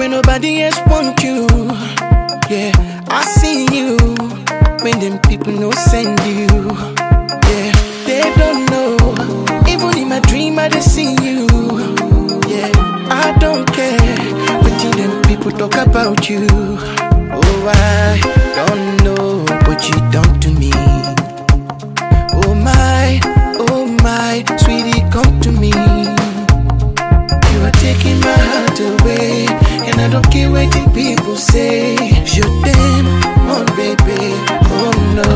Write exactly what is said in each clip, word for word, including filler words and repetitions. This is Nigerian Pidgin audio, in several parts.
when nobody else want you. Yeah, I see you when them people no send you. Yeah, they don't know. Even in my dream I just see you. Yeah, I don't care what them people talk about you. Oh, I don't know what you done to me. Oh my, oh my, sweetie, come to me. You are taking my heart away, and I don't care what the people say. Je t'aime, mon baby, oh no.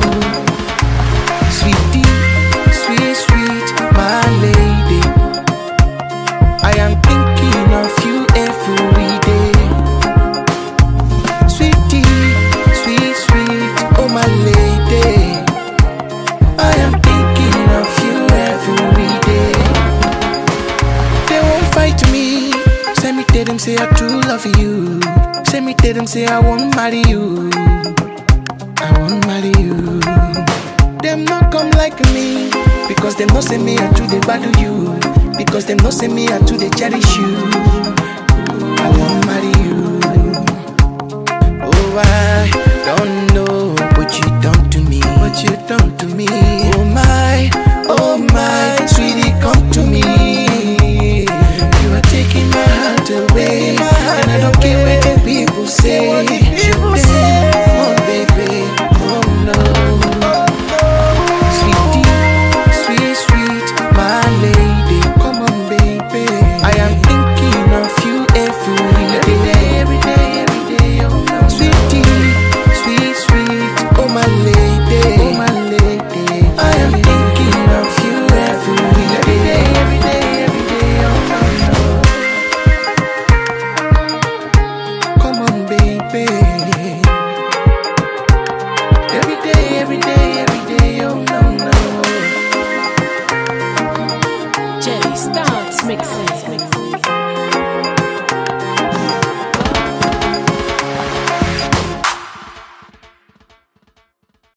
Sweetie, sweet, sweet, my lady, I am thinking of you every day. Sweetie, sweet, sweet, oh my lady, I am thinking of you every day. They won't fight me. Say me tell them say I true love you. Say me tell them say I won't marry you. I won't marry you. Them not come like me, because them not say me I true they value you. Because them not say me I true they cherish you. I won't marry you. Oh, I don't know what you done to me. What you done to me. Oh my, oh my, sweetie, come to me. You are taking my heart away, and I don't care what the people say. Je t'aime, mon baby, oh no. Sweetie, sweet, sweet, my lady, come on baby. I am thinking of you every day, every day, every day, oh no. Sweetie, sweet, sweet, oh my lady, oh my lady, I am thinking of you every day, every day, every day, oh no, no. Come on baby. Every day, every day, every day, oh no, no. Jay starts mixing.